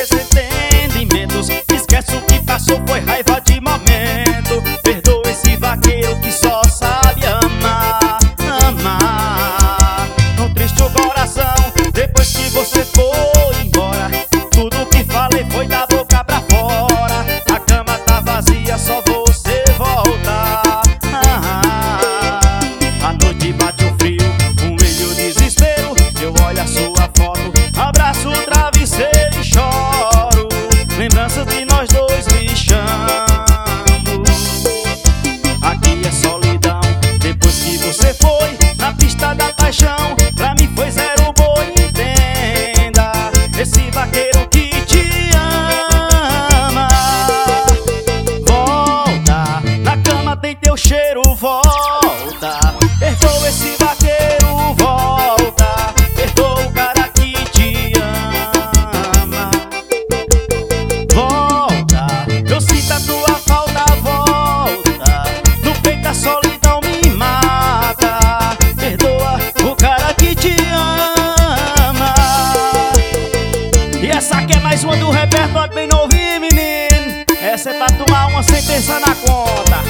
desentendimentos. Esquece o que passou, foi raiva de momento. Perdoa esse vaqueiro que só sabe amar, amar. Tão triste o coração depois que você foi embora. Tudo que falei foi da boca pra fora. A cama tá vazia, só você volta. A noite bate o frio, um meio desespero. Eu olho a sua foto, abraço o travesseiro e choro. Lembranças de nós dois lixando. Aqui é solidão, depois que você foi na pista da paixão. Pra mim foi zero boi, entenda. Esse vaqueiro que te ama. Volta, na cama tem teu cheiro, volta. Perdoa esse vaqueiro, volta. Perdoa o cara que te ama. Volta, eu sinto a tua falta, volta. No peito a solidão me mata. Perdoa o cara que te ama. E essa aqui é mais uma do repertório bem novinho, menino. Essa é pra tomar uma sem pensar na conta.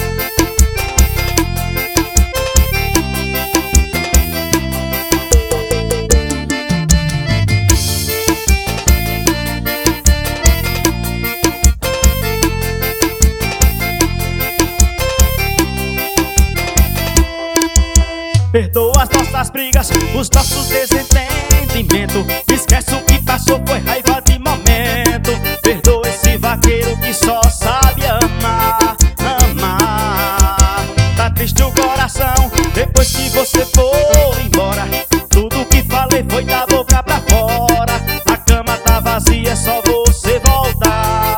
Perdoa as nossas brigas, os nossos desentendimentos. Esquece o que passou, foi raiva de momento. Perdoa esse vaqueiro que só sabe amar, amar. Tá triste o coração depois que você foi embora. Tudo que falei foi da boca pra fora. A cama tá vazia, é só você voltar.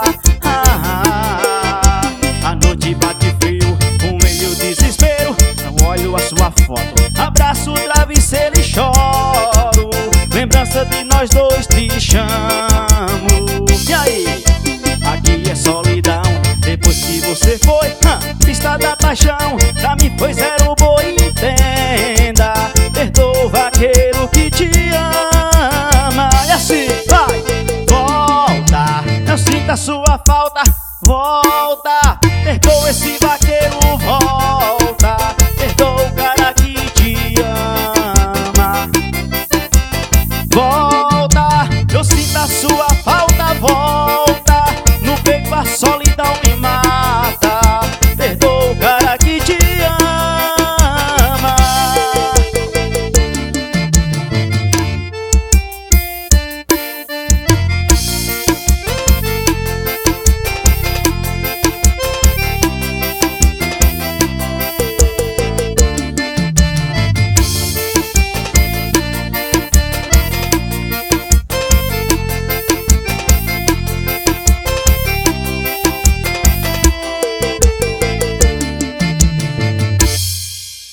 A noite bate frio, um meio desespero. Eu olho a sua foto, abraço o travesseiro e choro. Lembrança de nós dois te chamo. E aí? Aqui é solidão, depois que você foi pista da paixão. Pra mim foi zero boi, entenda. Perdoa o vaqueiro que te ama. E assim, vai! Volta, eu sinto a sua falta, volta. Perdoa esse vaqueiro, volta. Perdoa o cara que te ama. Volta, eu sinto a sua falta, volta.